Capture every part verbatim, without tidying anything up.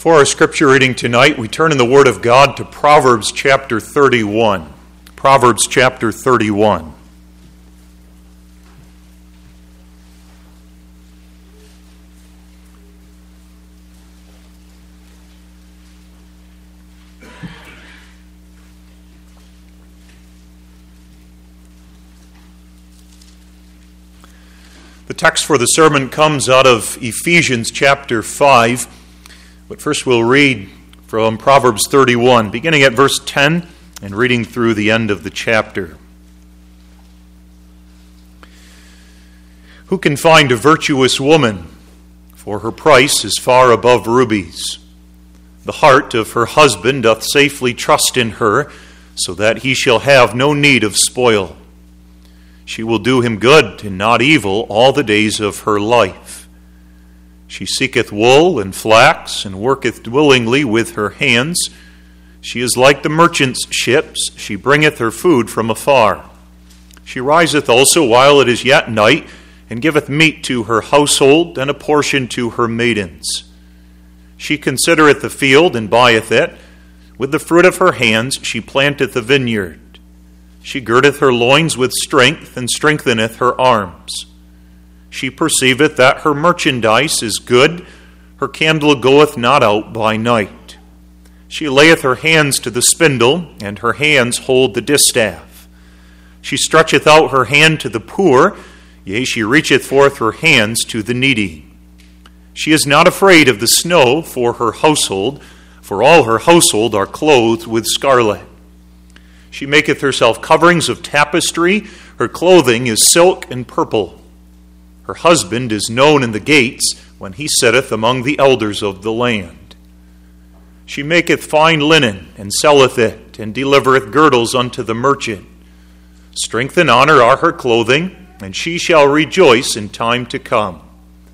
For our scripture reading tonight, we turn in the Word of God to Proverbs chapter thirty-one. Proverbs chapter thirty-one. The text for the sermon comes out of Ephesians chapter five. But first we'll read from Proverbs thirty-one, beginning at verse ten and reading through the end of the chapter. Who can find a virtuous woman? For her price is far above rubies. The heart of her husband doth safely trust in her, so that he shall have no need of spoil. She will do him good and not evil all the days of her life. She seeketh wool and flax, and worketh willingly with her hands. She is like the merchant's ships, she bringeth her food from afar. She riseth also while it is yet night, and giveth meat to her household, and a portion to her maidens. She considereth the field, and buyeth it. With the fruit of her hands she planteth a vineyard. She girdeth her loins with strength, and strengtheneth her arms. She perceiveth that her merchandise is good, her candle goeth not out by night. She layeth her hands to the spindle, and her hands hold the distaff. She stretcheth out her hand to the poor, yea, she reacheth forth her hands to the needy. She is not afraid of the snow for her household, for all her household are clothed with scarlet. She maketh herself coverings of tapestry, her clothing is silk and purple. Her husband is known in the gates when he sitteth among the elders of the land. She maketh fine linen, and selleth it, and delivereth girdles unto the merchant. Strength and honor are her clothing, and she shall rejoice in time to come.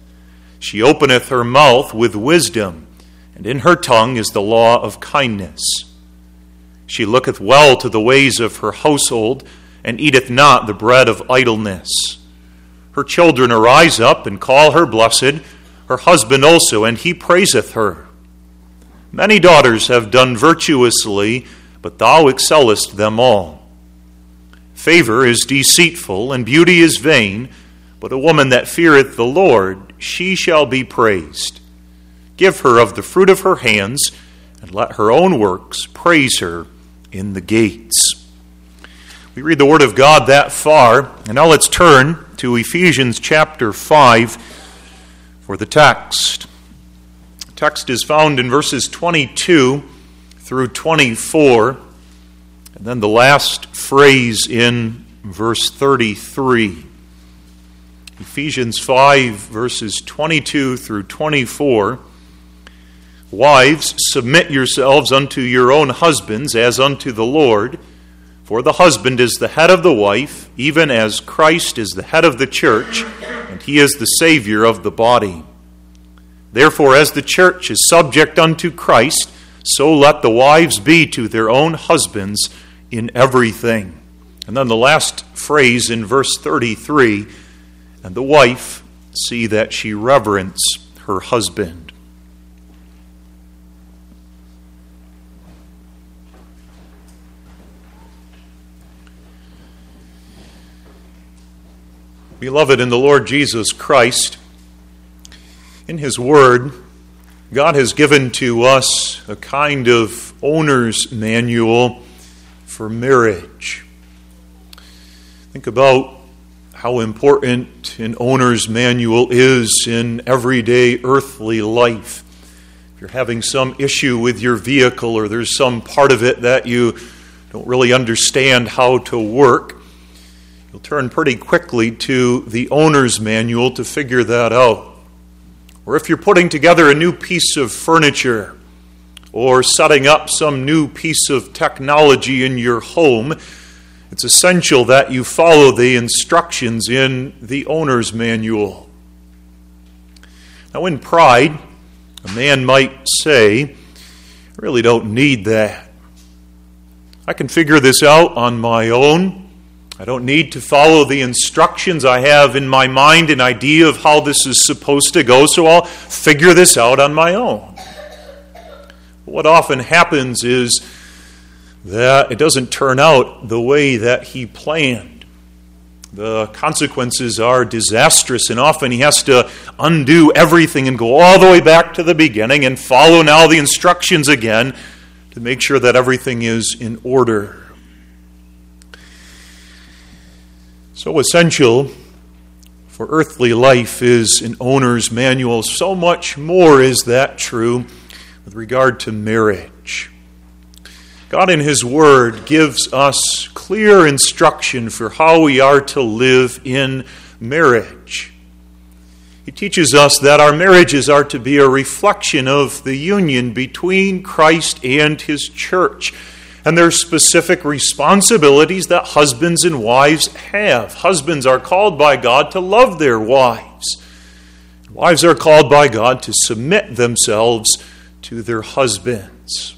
She openeth her mouth with wisdom, and in her tongue is the law of kindness. She looketh well to the ways of her household, and eateth not the bread of idleness. Her children arise up and call her blessed, her husband also, and he praiseth her. Many daughters have done virtuously, but thou excellest them all. Favor is deceitful, and beauty is vain, but a woman that feareth the Lord, she shall be praised. Give her of the fruit of her hands, and let her own works praise her in the gates. We read the Word of God that far, and now let's turn to Ephesians chapter five for the text. The text is found in verses twenty-two through twenty-four, and then the last phrase in verse thirty-three. Ephesians five, verses twenty-two through twenty-four. Wives, submit yourselves unto your own husbands as unto the Lord. For the husband is the head of the wife, even as Christ is the head of the church, and he is the Savior of the body. Therefore, as the church is subject unto Christ, so let the wives be to their own husbands in everything. And then the last phrase in verse thirty-three, and the wife, see that she reverence her husband. Beloved in the Lord Jesus Christ, in His Word, God has given to us a kind of owner's manual for marriage. Think about how important an owner's manual is in everyday earthly life. If you're having some issue with your vehicle, or there's some part of it that you don't really understand how to work, you'll turn pretty quickly to the owner's manual to figure that out. Or if you're putting together a new piece of furniture or setting up some new piece of technology in your home, it's essential that you follow the instructions in the owner's manual. Now, in pride, a man might say, I really don't need that. I can figure this out on my own. I don't need to follow the instructions. I have in my mind an idea of how this is supposed to go, so I'll figure this out on my own. What often happens is that it doesn't turn out the way that he planned. The consequences are disastrous, and often he has to undo everything and go all the way back to the beginning and follow now the instructions again to make sure that everything is in order. So essential for earthly life is an owner's manual. So much more is that true with regard to marriage. God in His Word gives us clear instruction for how we are to live in marriage. He teaches us that our marriages are to be a reflection of the union between Christ and His church, and there are specific responsibilities that husbands and wives have. Husbands are called by God to love their wives. Wives are called by God to submit themselves to their husbands.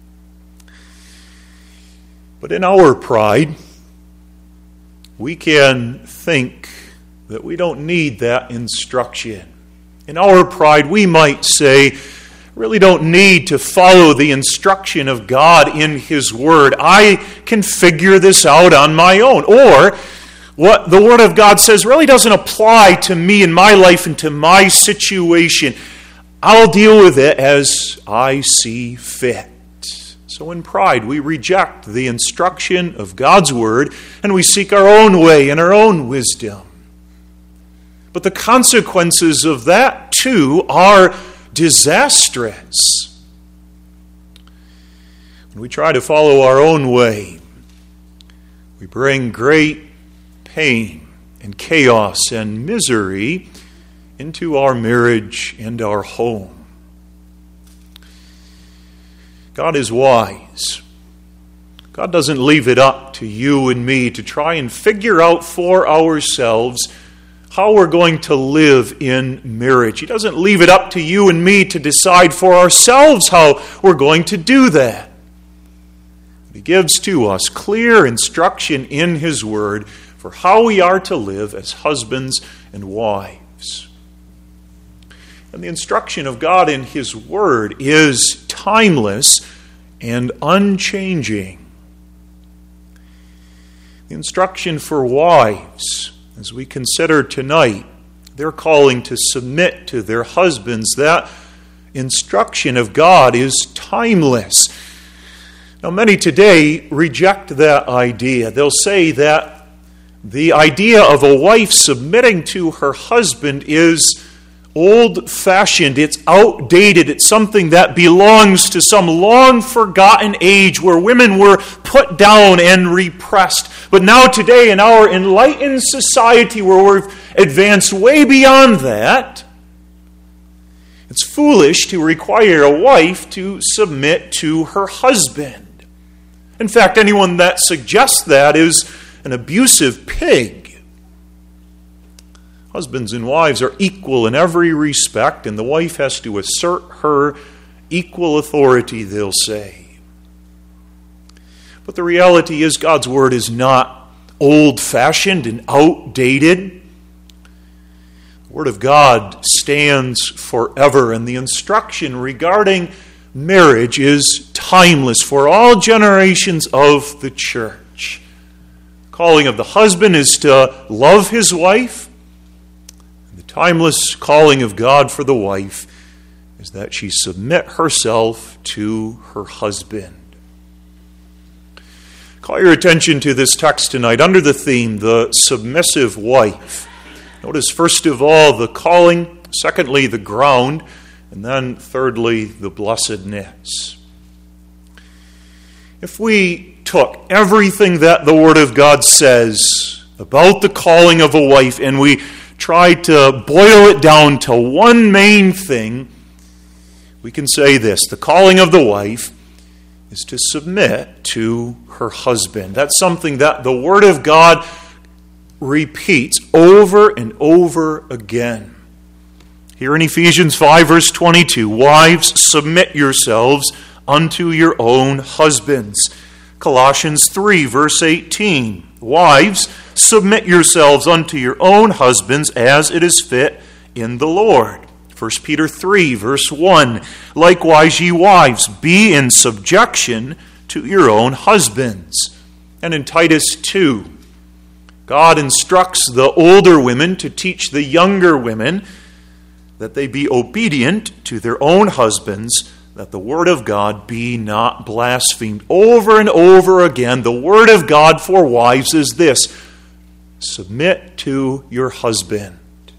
But in our pride, we can think that we don't need that instruction. In our pride, we might say, really don't need to follow the instruction of God in His Word. I can figure this out on my own. Or, what the Word of God says really doesn't apply to me in my life and to my situation. I'll deal with it as I see fit. So in pride, we reject the instruction of God's Word and we seek our own way and our own wisdom. But the consequences of that, too, are disastrous. When we try to follow our own way, we bring great pain and chaos and misery into our marriage and our home. God is wise. God doesn't leave it up to you and me to try and figure out for ourselves how we're going to live in marriage. He doesn't leave it up to you and me to decide for ourselves how we're going to do that. He gives to us clear instruction in His Word for how we are to live as husbands and wives. And the instruction of God in His Word is timeless and unchanging. The instruction for wives, as we consider tonight, their calling to submit to their husbands, that instruction of God is timeless. Now, many today reject that idea. They'll say that the idea of a wife submitting to her husband is old-fashioned, it's outdated, it's something that belongs to some long-forgotten age where women were put down and repressed. But now today, in our enlightened society where we've advanced way beyond that, it's foolish to require a wife to submit to her husband. In fact, anyone that suggests that is an abusive pig. Husbands and wives are equal in every respect, and the wife has to assert her equal authority, they'll say. But the reality is God's Word is not old-fashioned and outdated. The Word of God stands forever, and the instruction regarding marriage is timeless for all generations of the church. The calling of the husband is to love his wife. Timeless calling of God for the wife is that she submit herself to her husband. Call your attention to this text tonight under the theme, the submissive wife. Notice first of all the calling, secondly the ground, and then thirdly the blessedness. If we took everything that the Word of God says about the calling of a wife and we try to boil it down to one main thing, we can say this: the calling of the wife is to submit to her husband. That's something that the Word of God repeats over and over again. Here in Ephesians five, verse twenty-two, wives, submit yourselves unto your own husbands. Colossians three, verse eighteen, wives, submit yourselves unto your own husbands as it is fit in the Lord. First Peter three, verse one, likewise ye wives, be in subjection to your own husbands. And in Titus two, God instructs the older women to teach the younger women that they be obedient to their own husbands, that the word of God be not blasphemed. Over and over again, the word of God for wives is this: submit to your husband.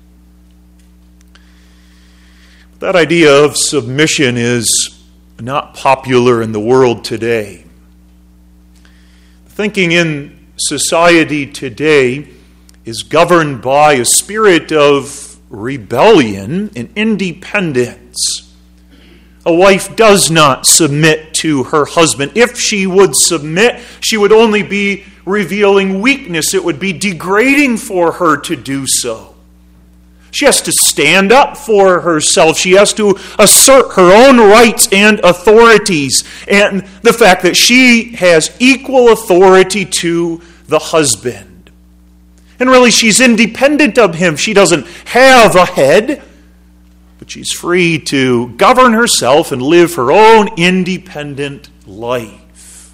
That idea of submission is not popular in the world today. Thinking in society today is governed by a spirit of rebellion and independence. A wife does not submit to her husband. If she would submit, she would only be revealing weakness. It would be degrading for her to do so. She has to stand up for herself. She has to assert her own rights and authorities, and the fact that she has equal authority to the husband. And really, she's independent of him. She doesn't have a head, but she's free to govern herself and live her own independent life.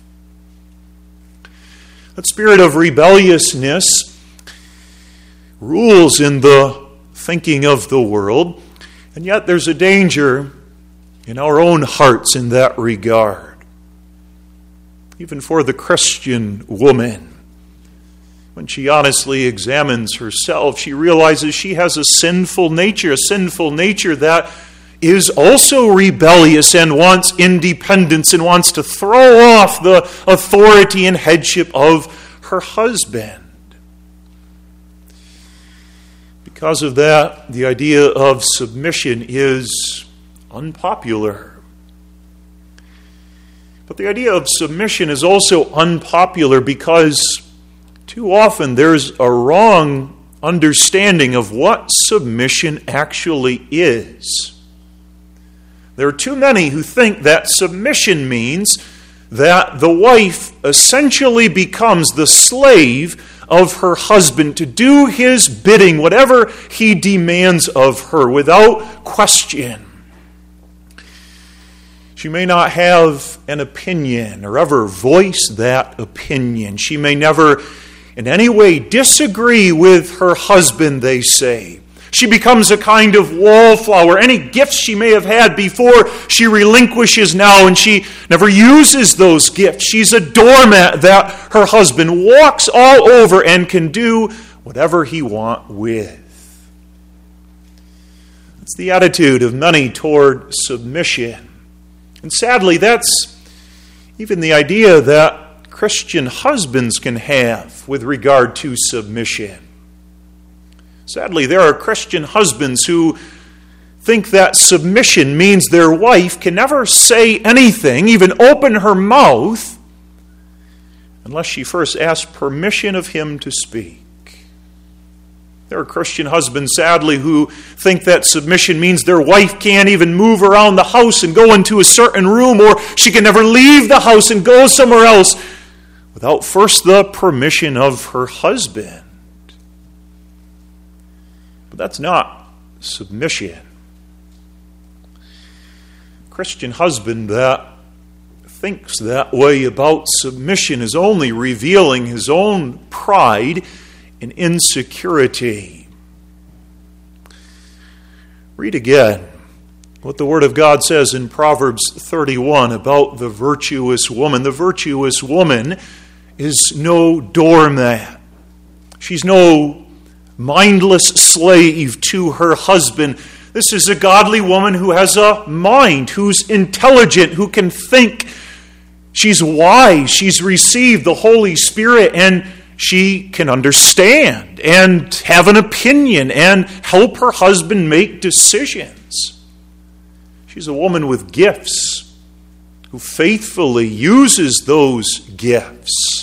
That spirit of rebelliousness rules in the thinking of the world, and yet there's a danger in our own hearts in that regard. Even for the Christian woman, when she honestly examines herself, she realizes she has a sinful nature, a sinful nature that is also rebellious and wants independence and wants to throw off the authority and headship of her husband. Because of that, the idea of submission is unpopular. But the idea of submission is also unpopular because too often there's a wrong understanding of what submission actually is. There are too many who think that submission means that the wife essentially becomes the slave of her husband to do his bidding, whatever he demands of her, without question. She may not have an opinion or ever voice that opinion. She may never in any way disagree with her husband, they say. She becomes a kind of wallflower. Any gifts she may have had before, she relinquishes now, and she never uses those gifts. She's a doormat that her husband walks all over and can do whatever he wants with. It's the attitude of many toward submission. And sadly, that's even the idea that Christian husbands can have with regard to submission. Sadly, there are Christian husbands who think that submission means their wife can never say anything, even open her mouth, unless she first asks permission of him to speak. There are Christian husbands, sadly, who think that submission means their wife can't even move around the house and go into a certain room, or she can never leave the house and go somewhere else without first the permission of her husband. But that's not submission. A Christian husband that thinks that way about submission is only revealing his own pride and insecurity. Read again what the Word of God says in Proverbs thirty-one about the virtuous woman. The virtuous woman is no doormat. She's no mindless slave to her husband. This is a godly woman who has a mind, who's intelligent, who can think. She's wise. She's received the Holy Spirit, and she can understand and have an opinion and help her husband make decisions. She's a woman with gifts who faithfully uses those gifts.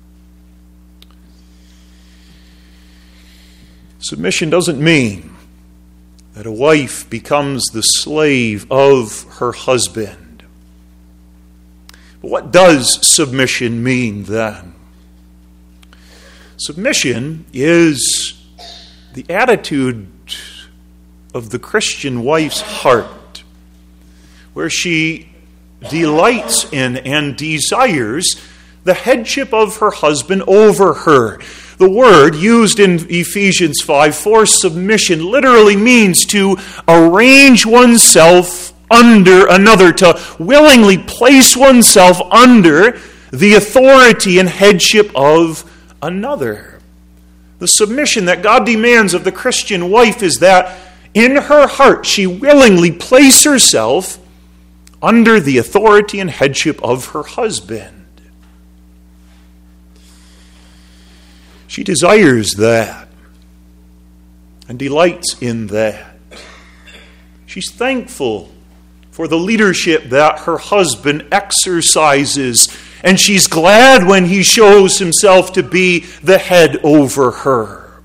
Submission doesn't mean that a wife becomes the slave of her husband. But what does submission mean then? Submission is the attitude of the Christian wife's heart, where she delights in and desires the headship of her husband over her. The word used in Ephesians five for submission literally means to arrange oneself under another, to willingly place oneself under the authority and headship of another. The submission that God demands of the Christian wife is that in her heart she willingly place herself under the authority and headship of her husband. She desires that and delights in that. She's thankful for the leadership that her husband exercises, and she's glad when he shows himself to be the head over her.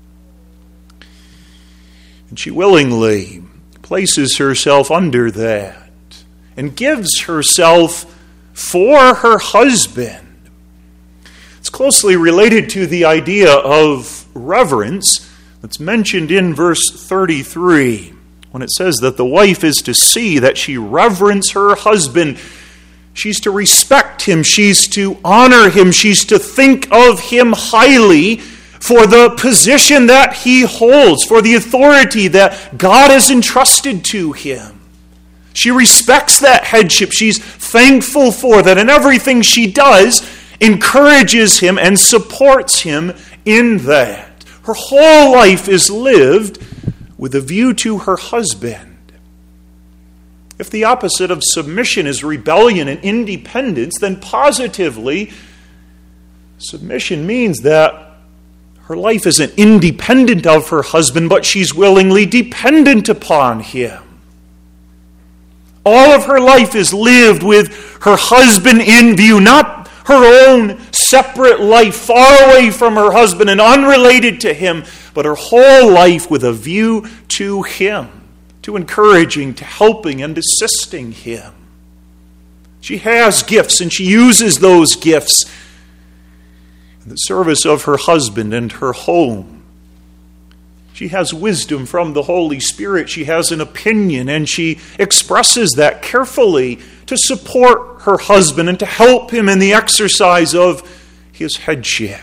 And she willingly places herself under that and gives herself for her husband. It's closely related to the idea of reverence that's mentioned in verse thirty-three, when it says that the wife is to see that she reverence her husband. She's to respect him. She's to honor him. She's to think of him highly for the position that he holds, for the authority that God has entrusted to him. She respects that headship. She's thankful for that, and everything she does encourages him and supports him in that. Her whole life is lived with a view to her husband. If the opposite of submission is rebellion and independence, then positively, submission means that her life isn't independent of her husband, but she's willingly dependent upon him. All of her life is lived with her husband in view, not her own separate life far away from her husband and unrelated to him, but her whole life with a view to him, to encouraging, to helping, and assisting him. She has gifts, and she uses those gifts in the service of her husband and her home. She has wisdom from the Holy Spirit. She has an opinion, and she expresses that carefully to support her husband and to help him in the exercise of his headship.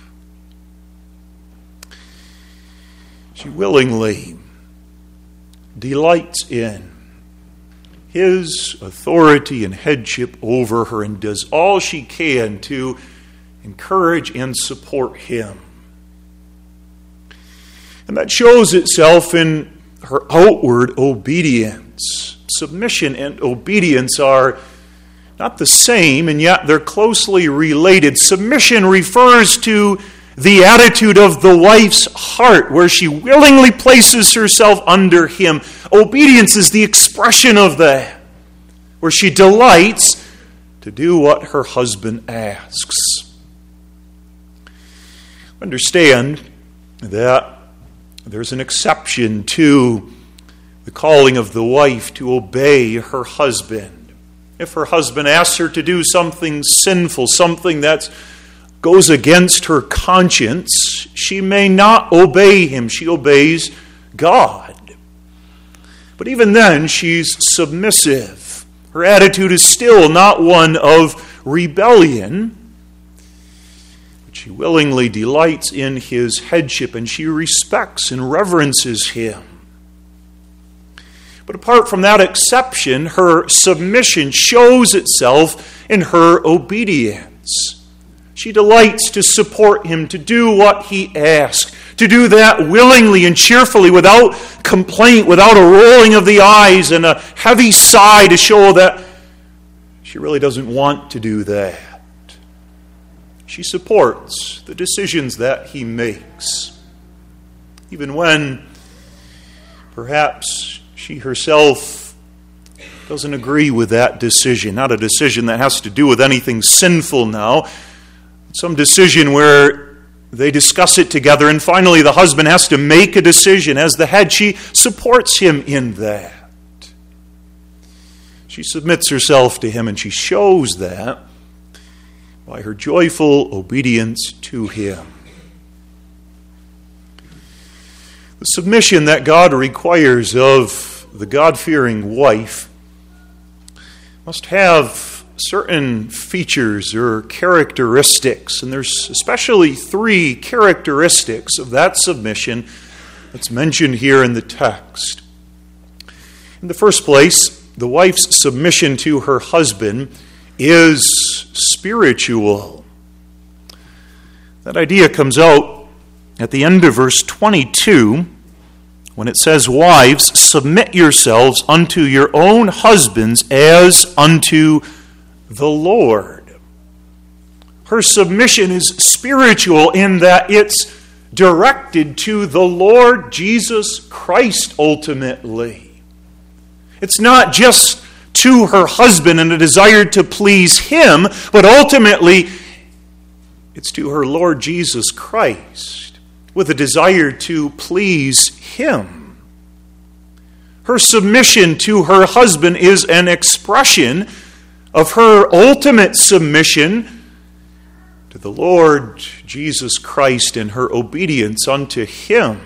She willingly delights in his authority and headship over her and does all she can to encourage and support him. And that shows itself in her outward obedience. Submission and obedience are not the same, and yet they're closely related. Submission refers to the attitude of the wife's heart, where she willingly places herself under him. Obedience is the expression of that, where she delights to do what her husband asks. Understand that there's an exception to the calling of the wife to obey her husband. If her husband asks her to do something sinful, something that goes against her conscience, she may not obey him. She obeys God. But even then, she's submissive. Her attitude is still not one of rebellion. But she willingly delights in his headship, and she respects and reverences him. But apart from that exception, her submission shows itself in her obedience. She delights to support him, to do what he asks, to do that willingly and cheerfully, without complaint, without a rolling of the eyes and a heavy sigh to show that she really doesn't want to do that. She supports the decisions that he makes, even when perhaps she herself doesn't agree with that decision. Not a decision that has to do with anything sinful now. Some decision where they discuss it together, and finally the husband has to make a decision. As the head, she supports him in that. She submits herself to him, and she shows that by her joyful obedience to him. The submission that God requires of the God-fearing wife must have certain features or characteristics, and there's especially three characteristics of that submission that's mentioned here in the text. In the first place, the wife's submission to her husband is spiritual. That idea comes out at the end of verse twenty-two when it says, "Wives, submit yourselves unto your own husbands as unto the Lord." Her submission is spiritual in that it's directed to the Lord Jesus Christ ultimately. It's not just to her husband and a desire to please him, but ultimately it's to her Lord Jesus Christ with a desire to please him. Her submission to her husband is an expression of her ultimate submission to the Lord Jesus Christ and her obedience unto him.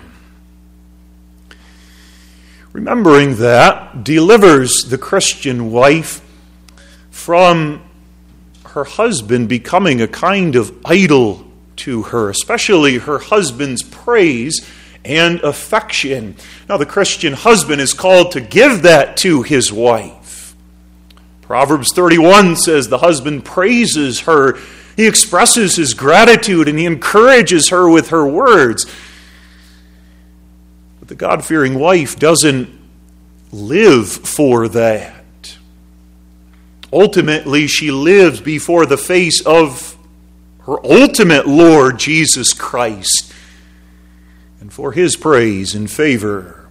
Remembering that delivers the Christian wife from her husband becoming a kind of idol to her, especially her husband's praise and affection. Now, the Christian husband is called to give that to his wife. Proverbs thirty-one says the husband praises her. He expresses his gratitude and he encourages her with her words. But the God-fearing wife doesn't live for that. Ultimately, she lives before the face of her ultimate Lord, Jesus Christ, and for his praise and favor.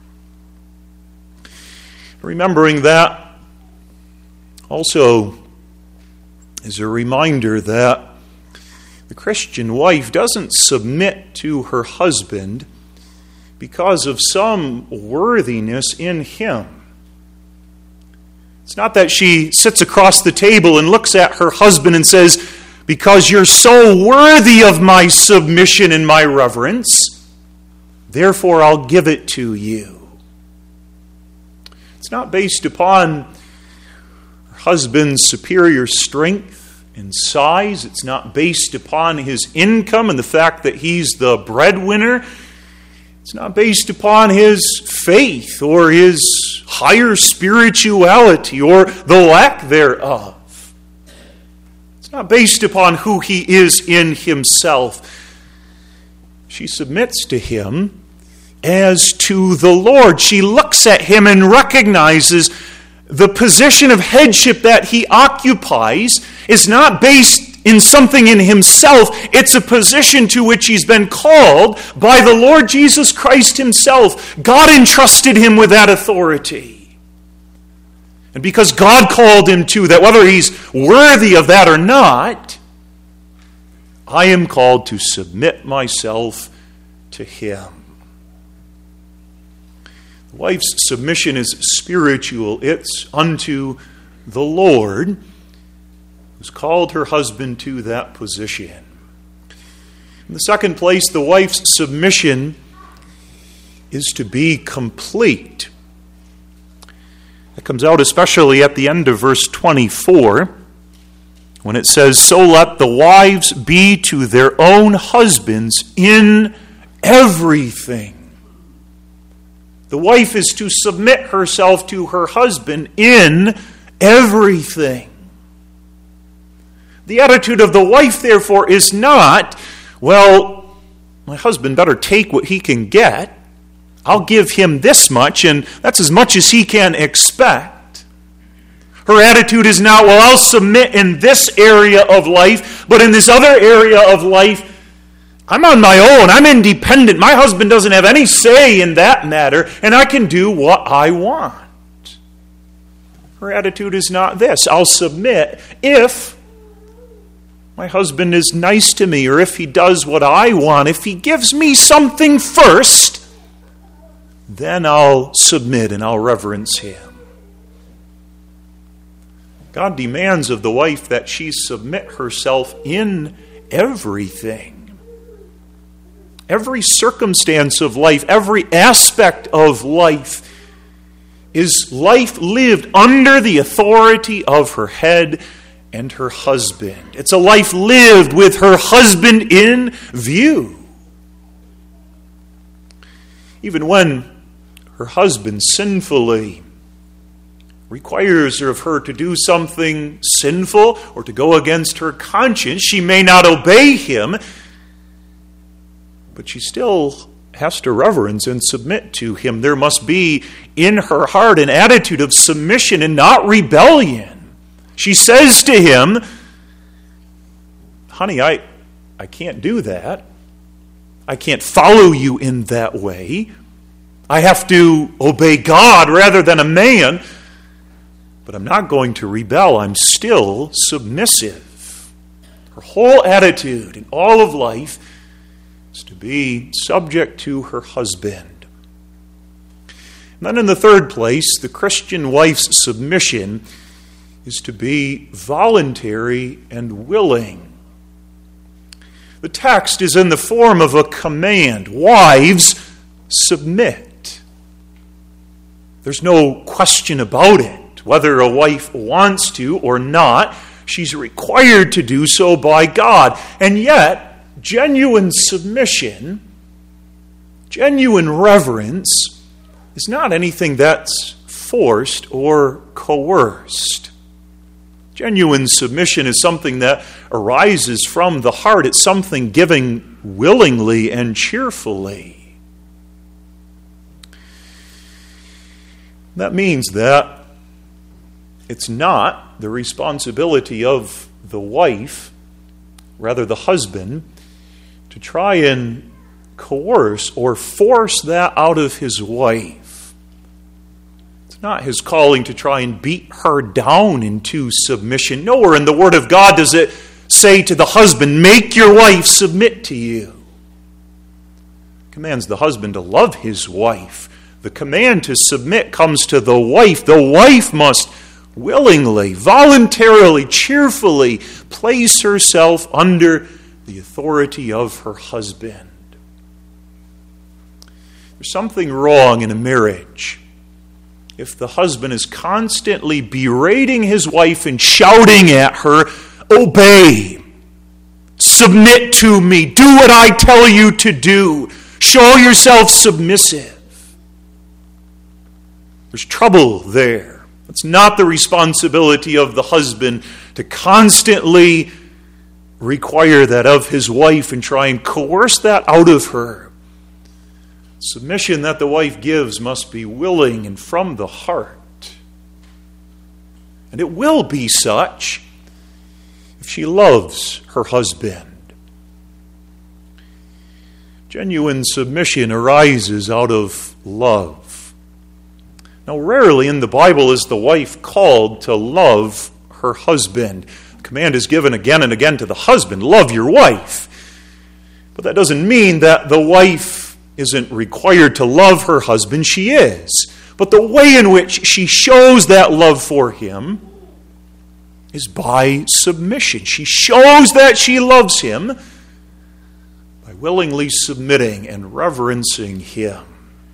Remembering that also is a reminder that the Christian wife doesn't submit to her husband because of some worthiness in him. It's not that she sits across the table and looks at her husband and says, "Because you're so worthy of my submission and my reverence, therefore I'll give it to you." It's not based upon her husband's superior strength and size. It's not based upon his income and the fact that he's the breadwinner. It's not based upon his faith or his higher spirituality or the lack thereof. It's not based upon who he is in himself. She submits to him as to the Lord. She looks at him and recognizes the position of headship that he occupies is not based in something in himself. It's a position to which he's been called by the Lord Jesus Christ himself. God entrusted him with that authority. And because God called him to that, whether he's worthy of that or not, I am called to submit myself to him. The wife's submission is spiritual. It's unto the Lord, who's called her husband to that position. In the second place, the wife's submission is to be complete. That comes out especially at the end of verse twenty-four, when it says, "So let the wives be to their own husbands in everything." The wife is to submit herself to her husband in everything. The attitude of the wife, therefore, is not, well, my husband better take what he can get. I'll give him this much, and that's as much as he can expect. Her attitude is not, well, I'll submit in this area of life, but in this other area of life, I'm on my own. I'm independent. My husband doesn't have any say in that matter, and I can do what I want. Her attitude is not this. I'll submit if my husband is nice to me, or if he does what I want. If he gives me something first, then I'll submit and I'll reverence him. God demands of the wife that she submit herself in everything. Every circumstance of life, every aspect of life is life lived under the authority of her head and her husband. It's a life lived with her husband in view. Even when her husband sinfully requires of her to do something sinful or to go against her conscience, she may not obey him, but she still has to reverence and submit to him. There must be in her heart an attitude of submission and not rebellion. She says to him, honey, I, I can't do that. I can't follow you in that way. I have to obey God rather than a man, but I'm not going to rebel. I'm still submissive. Her whole attitude in all of life is to be subject to her husband. And then in the third place, the Christian wife's submission is to be voluntary and willing. The text is in the form of a command. Wives, submit. There's no question about it. Whether a wife wants to or not, she's required to do so by God. And yet, genuine submission, genuine reverence, is not anything that's forced or coerced. Genuine submission is something that arises from the heart. It's something given willingly and cheerfully. That means that it's not the responsibility of the wife, rather the husband, to try and coerce or force that out of his wife. It's not his calling to try and beat her down into submission. Nowhere in the Word of God does it say to the husband, make your wife submit to you. It commands the husband to love his wife. The command to submit comes to the wife. The wife must willingly, voluntarily, cheerfully place herself under the authority of her husband. There's something wrong in a marriage if the husband is constantly berating his wife and shouting at her, obey, submit to me, do what I tell you to do, show yourself submissive. There's trouble there. It's not the responsibility of the husband to constantly require that of his wife and try and coerce that out of her. Submission that the wife gives must be willing and from the heart. And it will be such if she loves her husband. Genuine submission arises out of love. Now, rarely in the Bible is the wife called to love her husband. The command is given again and again to the husband, love your wife. But that doesn't mean that the wife isn't required to love her husband. She is. But the way in which she shows that love for him is by submission. She shows that she loves him by willingly submitting and reverencing him.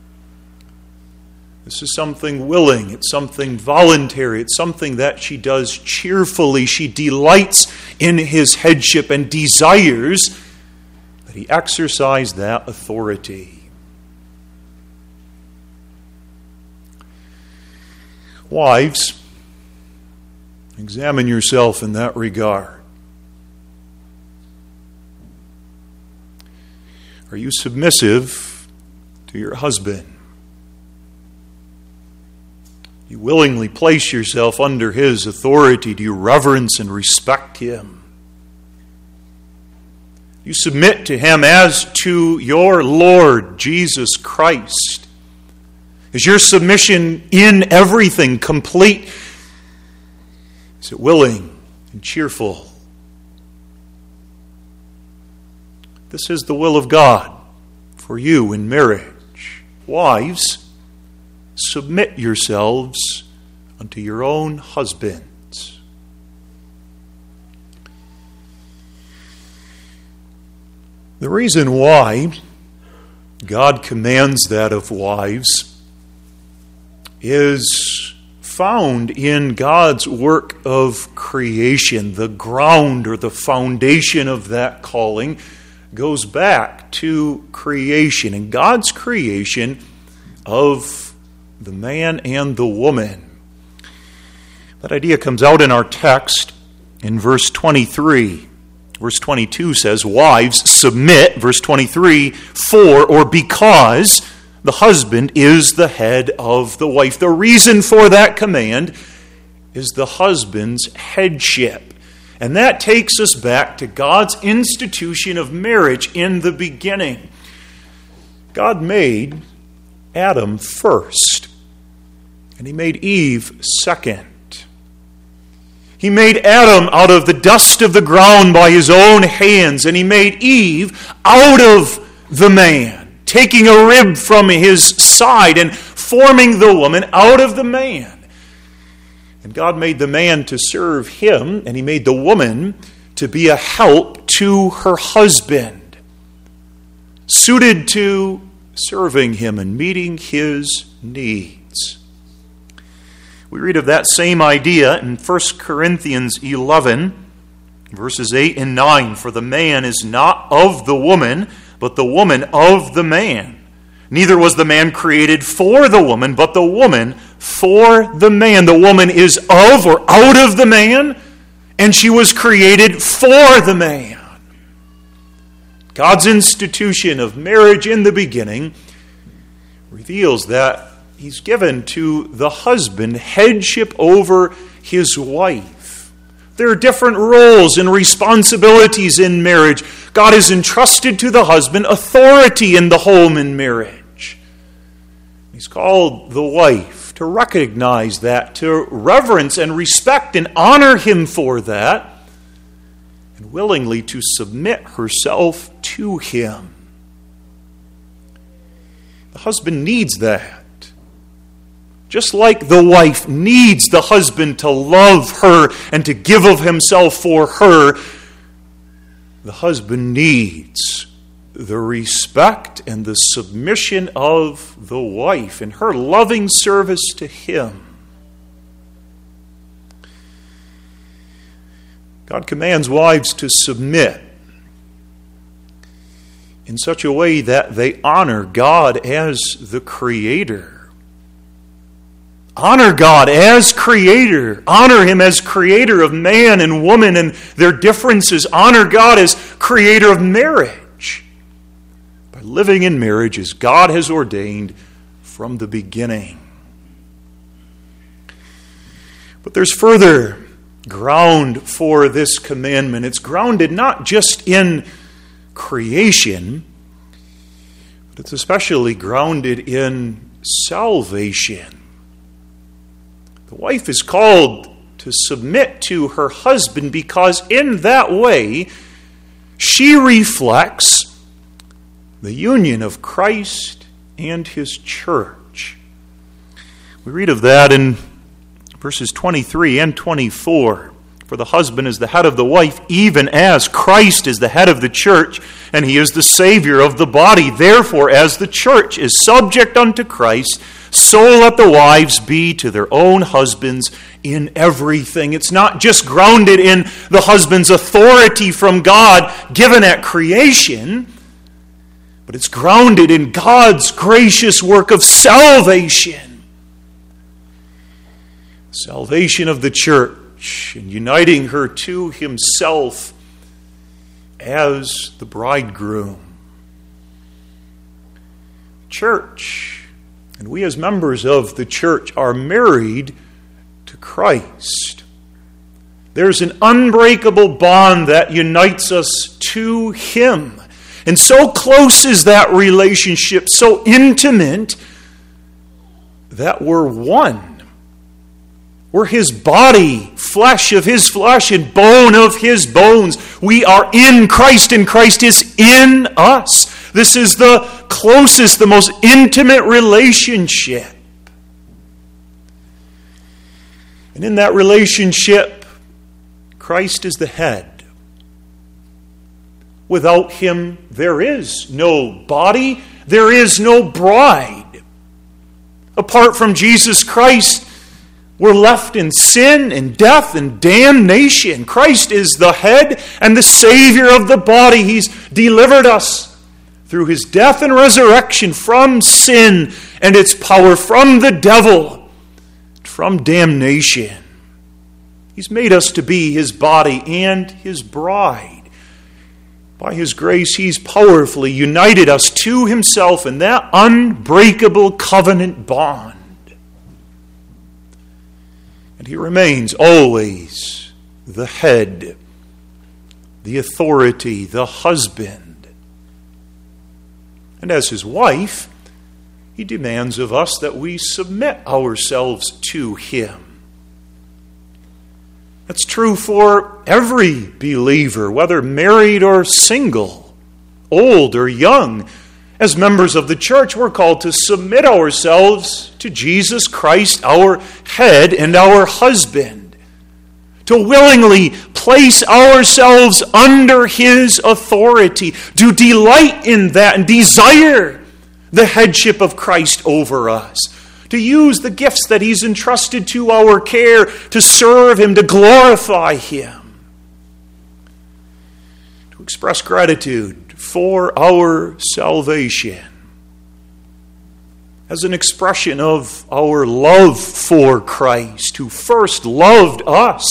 This is something willing, it's something voluntary, it's something that she does cheerfully. She delights in his headship and desires that he exercise that authority. Wives, examine yourself in that regard. Are you submissive to your husband? You willingly place yourself under his authority. Do you reverence and respect him? You submit to him as to your Lord Jesus Christ. Is your submission in everything complete? Is it willing and cheerful? This is the will of God for you in marriage. Wives, submit yourselves unto your own husbands. The reason why God commands that of wives is found in God's work of creation. The ground or the foundation of that calling goes back to creation, and God's creation of the man and the woman. That idea comes out in our text in verse twenty-three. Verse twenty-two says, "Wives, submit," verse twenty-three, "for or because the husband is the head of the wife." The reason for that command is the husband's headship. And that takes us back to God's institution of marriage in the beginning. God made Adam first, and he made Eve second. He made Adam out of the dust of the ground by his own hands, and he made Eve out of the man, taking a rib from his side and forming the woman out of the man. And God made the man to serve him, and he made the woman to be a help to her husband, suited to serving him and meeting his needs. We read of that same idea in First Corinthians eleven, verses eight and nine. "For the man is not of the woman, but the woman of the man. Neither was the man created for the woman, but the woman for the man." The woman is of or out of the man, and she was created for the man. God's institution of marriage in the beginning reveals that He's given to the husband headship over his wife. There are different roles and responsibilities in marriage. God has entrusted to the husband authority in the home and marriage. He's called the wife to recognize that, to reverence and respect and honor him for that, and willingly to submit herself to him. The husband needs that. Just like the wife needs the husband to love her and to give of himself for her, the husband needs the respect and the submission of the wife in her loving service to him. God commands wives to submit in such a way that they honor God as the Creator. Honor God as Creator. Honor Him as Creator of man and woman and their differences. Honor God as Creator of marriage. By living in marriage as God has ordained from the beginning. But there's further ground for this commandment. It's grounded not just in creation, but it's especially grounded in salvation. The wife is called to submit to her husband because in that way she reflects the union of Christ and His church. We read of that in verses twenty-three and twenty-four. "For the husband is the head of the wife, even as Christ is the head of the church, and He is the Savior of the body. Therefore, as the church is subject unto Christ, so let the wives be to their own husbands in everything." It's not just grounded in the husband's authority from God given at creation, but it's grounded in God's gracious work of salvation. Salvation of the church and uniting her to Himself as the bridegroom. Church, and we as members of the church, are married to Christ. There's an unbreakable bond that unites us to Him. And so close is that relationship, so intimate, that we're one. We're His body, flesh of His flesh, and bone of His bones. We are in Christ, and Christ is in us. This is the closest, the most intimate relationship. And in that relationship, Christ is the head. Without Him, there is no body, there is no bride. Apart from Jesus Christ, we're left in sin and death and damnation. Christ is the head and the Savior of the body. He's delivered us through his death and resurrection from sin and its power, from the devil, from damnation. He's made us to be his body and his bride. By his grace, he's powerfully united us to himself in that unbreakable covenant bond. And he remains always the head, the authority, the husband. And as his wife, he demands of us that we submit ourselves to him. That's true for every believer, whether married or single, old or young. As members of the church, we're called to submit ourselves to Jesus Christ, our head and our husband, to willingly place ourselves under his authority, to delight in that and desire the headship of Christ over us, to use the gifts that he's entrusted to our care, to serve him, to glorify him, to express gratitude for our salvation as an expression of our love for Christ, who first loved us.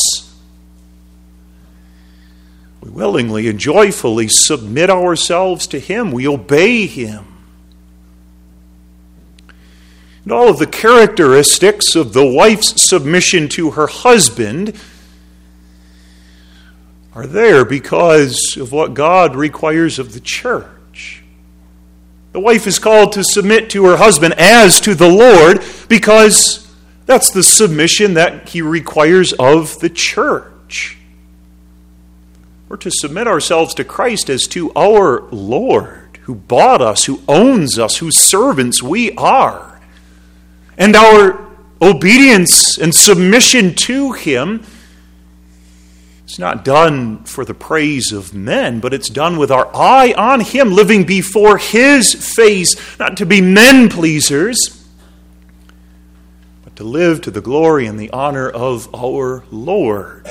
We willingly and joyfully submit ourselves to him. We obey him. And all of the characteristics of the wife's submission to her husband are there because of what God requires of the church. The wife is called to submit to her husband as to the Lord because that's the submission that he requires of the church. We're to submit ourselves to Christ as to our Lord, who bought us, who owns us, whose servants we are. And our obedience and submission to him is not done for the praise of men, but it's done with our eye on him, living before his face, not to be men pleasers, but to live to the glory and the honor of our Lord.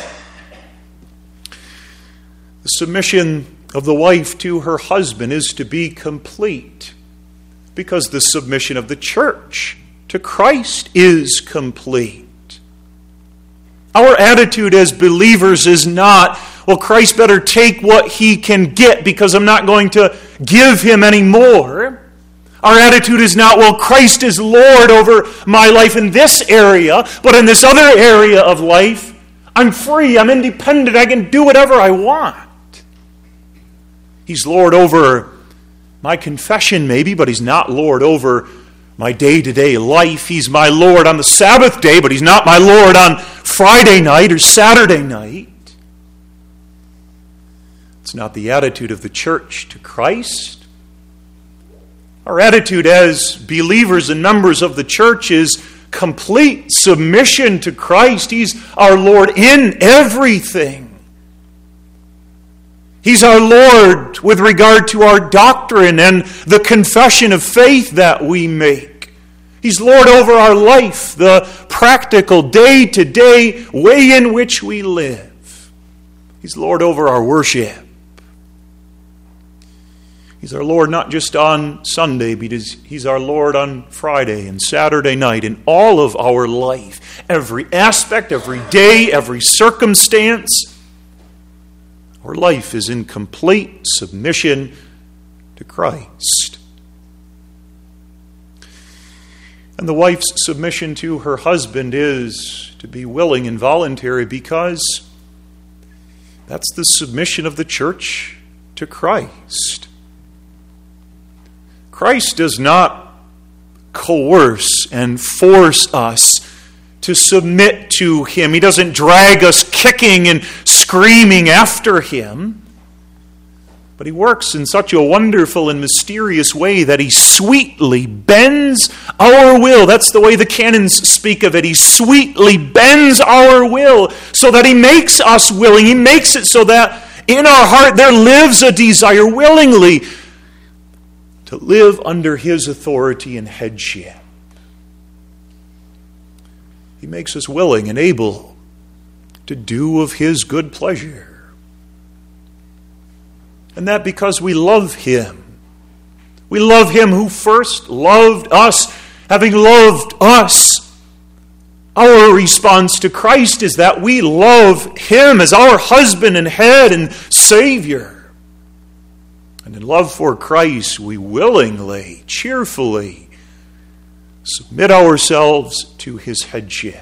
The submission of the wife to her husband is to be complete, because the submission of the church to Christ is complete. Our attitude as believers is not, well, Christ better take what he can get because I'm not going to give him any more. Our attitude is not, well, Christ is Lord over my life in this area, but in this other area of life, I'm free, I'm independent, I can do whatever I want. He's Lord over my confession maybe, but he's not Lord over my day-to-day life. He's my Lord on the Sabbath day, but he's not my Lord on Friday night or Saturday night. It's not the attitude of the church to Christ. Our attitude as believers and members of the church is complete submission to Christ. He's our Lord in everything. He's our Lord with regard to our doctrine and the confession of faith that we make. He's Lord over our life, the practical day-to-day way in which we live. He's Lord over our worship. He's our Lord not just on Sunday, but he's our Lord on Friday and Saturday night, in all of our life. Every aspect, every day, every circumstance. Our life is in complete submission to Christ. And the wife's submission to her husband is to be willing and voluntary because that's the submission of the church to Christ. Christ does not coerce and force us to submit to him. He doesn't drag us kicking and screaming after him. But he works in such a wonderful and mysterious way that he sweetly bends our will. That's the way the canons speak of it. He sweetly bends our will so that he makes us willing. He makes it so that in our heart there lives a desire willingly to live under His authority and headship. He makes us willing and able to do of His good pleasure. And that because we love Him. We love Him who first loved us. Having loved us, our response to Christ is that we love Him as our husband and head and Savior. And in love for Christ, we willingly, cheerfully submit ourselves to His headship.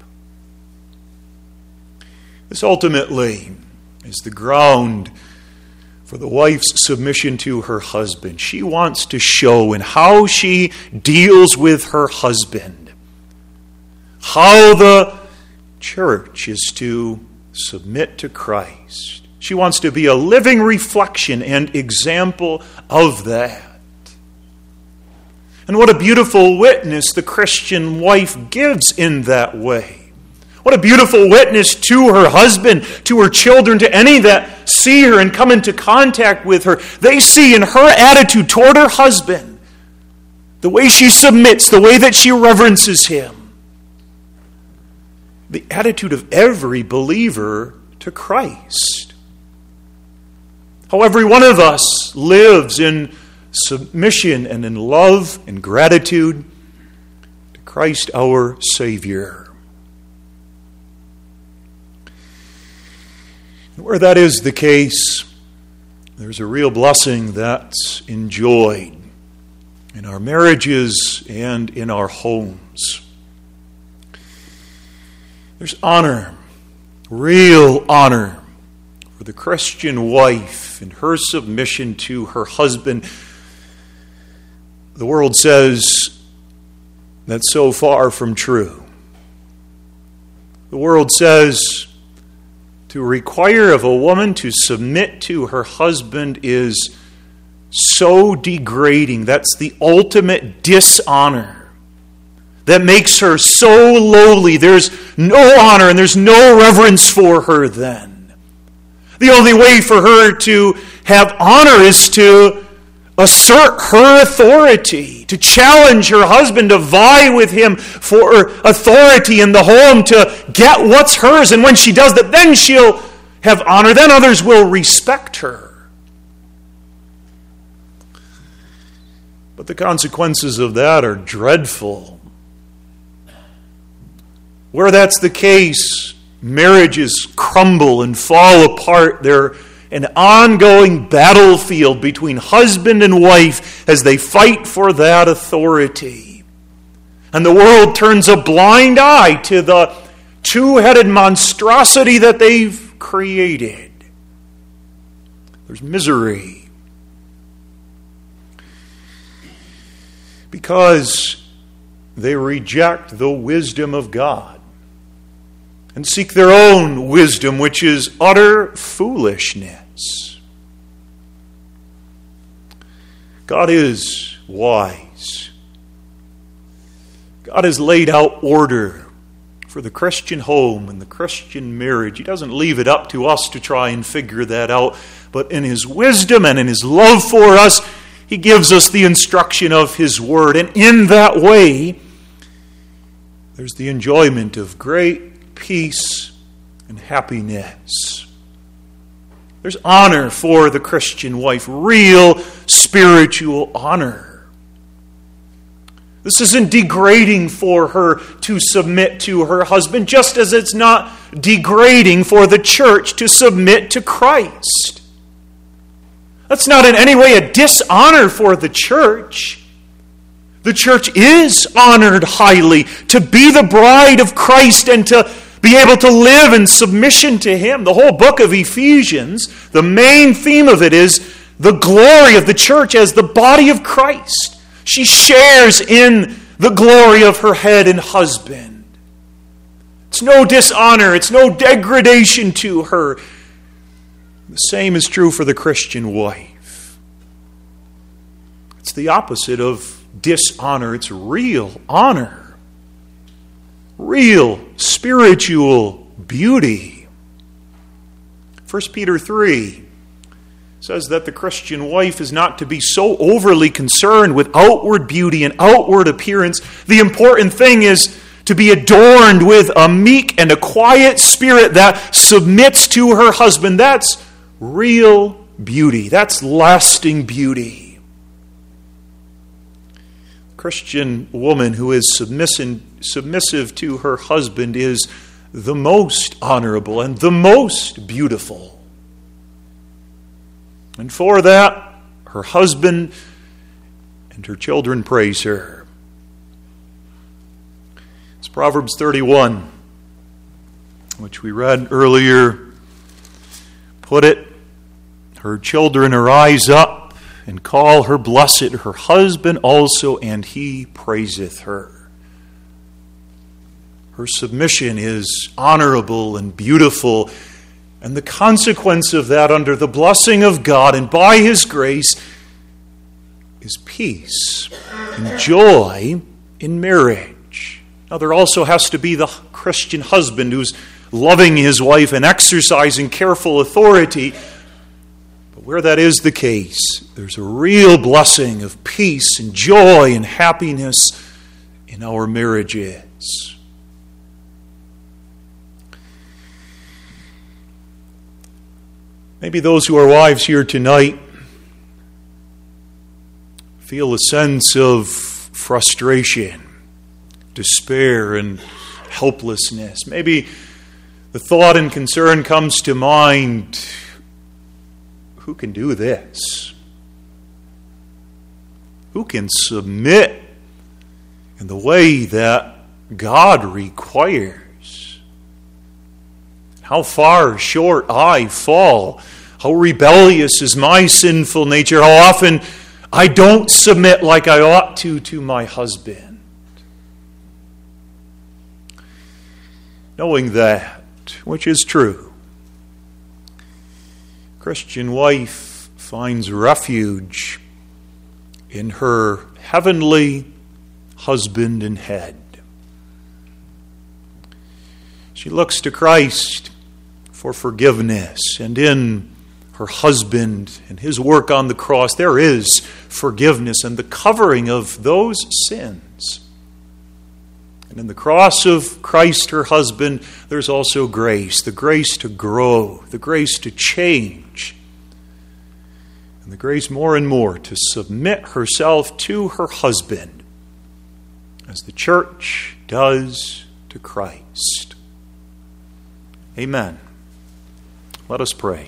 This ultimately is the ground for the wife's submission to her husband. She wants to show in how she deals with her husband how the church is to submit to Christ. She wants to be a living reflection and example of that. And what a beautiful witness the Christian wife gives in that way. What a beautiful witness to her husband, to her children, to any that see her and come into contact with her. They see in her attitude toward her husband, the way she submits, the way that she reverences him, the attitude of every believer to Christ. How every one of us lives in submission and in love and gratitude to Christ our Savior. Where that is the case, there's a real blessing that's enjoyed in our marriages and in our homes. There's honor, real honor, for the Christian wife and her submission to her husband. The world says that's so far from true. The world says to require of a woman to submit to her husband is so degrading. That's the ultimate dishonor that makes her so lowly. There's no honor and there's no reverence for her then. The only way for her to have honor is to assert her authority, to challenge her husband, to vie with him for authority in the home, to get what's hers. And when she does that, then she'll have honor. Then others will respect her. But the consequences of that are dreadful. Where that's the case, marriages crumble and fall apart. They're an ongoing battlefield between husband and wife as they fight for that authority. And the world turns a blind eye to the two-headed monstrosity that they've created. There's misery. Because they reject the wisdom of God and seek their own wisdom, which is utter foolishness. God is wise. God has laid out order for the Christian home and the Christian marriage. He doesn't leave it up to us to try and figure that out, but in His wisdom and in His love for us, He gives us the instruction of His Word. And in that way, there's the enjoyment of great peace and happiness. There's honor for the Christian wife, real spiritual honor. This isn't degrading for her to submit to her husband, just as it's not degrading for the church to submit to Christ. That's not in any way a dishonor for the church. The church is honored highly to be the bride of Christ and to be able to live in submission to Him. The whole book of Ephesians, the main theme of it is the glory of the church as the body of Christ. She shares in the glory of her head and husband. It's no dishonor, it's no degradation to her. The same is true for the Christian wife. It's the opposite of dishonor, it's real honor. Real spiritual beauty. First Peter three says that the Christian wife is not to be so overly concerned with outward beauty and outward appearance. The important thing is to be adorned with a meek and a quiet spirit that submits to her husband. That's real beauty. That's lasting beauty. A Christian woman who is submissive to her husband is the most honorable and the most beautiful. And for that, her husband and her children praise her. It's Proverbs thirty-one, which we read earlier, put it, her children arise up and call her blessed, her husband also, and he praiseth her. Her submission is honorable and beautiful. And the consequence of that, under the blessing of God and by His grace, is peace and joy in marriage. Now, there also has to be the Christian husband who's loving his wife and exercising careful authority. But where that is the case, there's a real blessing of peace and joy and happiness in our marriages. Maybe those who are wives here tonight feel a sense of frustration, despair, and helplessness. Maybe the thought and concern comes to mind, who can do this? Who can submit in the way that God requires? How far short I fall. How rebellious is my sinful nature. How often I don't submit like I ought to to my husband. Knowing that, which is true, Christian wife finds refuge in her heavenly husband and head. She looks to Christ for forgiveness, and in her husband and his work on the cross, there is forgiveness and the covering of those sins. And in the cross of Christ, her husband, there's also grace, the grace to grow, the grace to change, and the grace more and more to submit herself to her husband as the church does to Christ. Amen. Let us pray.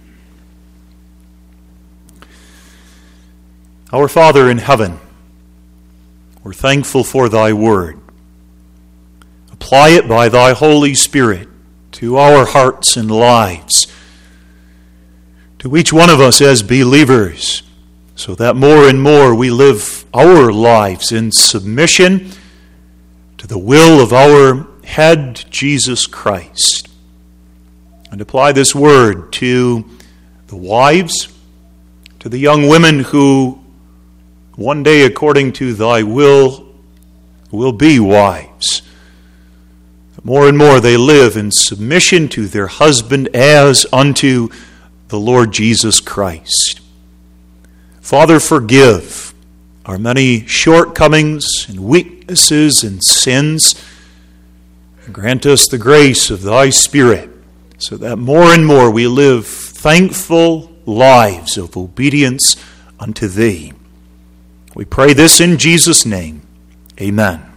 Our Father in heaven, we're thankful for Thy word. Apply it by Thy Holy Spirit to our hearts and lives, to each one of us as believers, so that more and more we live our lives in submission to the will of our head, Jesus Christ. And apply this word to the wives, to the young women who one day, according to Thy will, will be wives. More and more they live in submission to their husband as unto the Lord Jesus Christ. Father, forgive our many shortcomings and weaknesses and sins. And grant us the grace of Thy Spirit, so that more and more we live thankful lives of obedience unto Thee. We pray this in Jesus' name. Amen.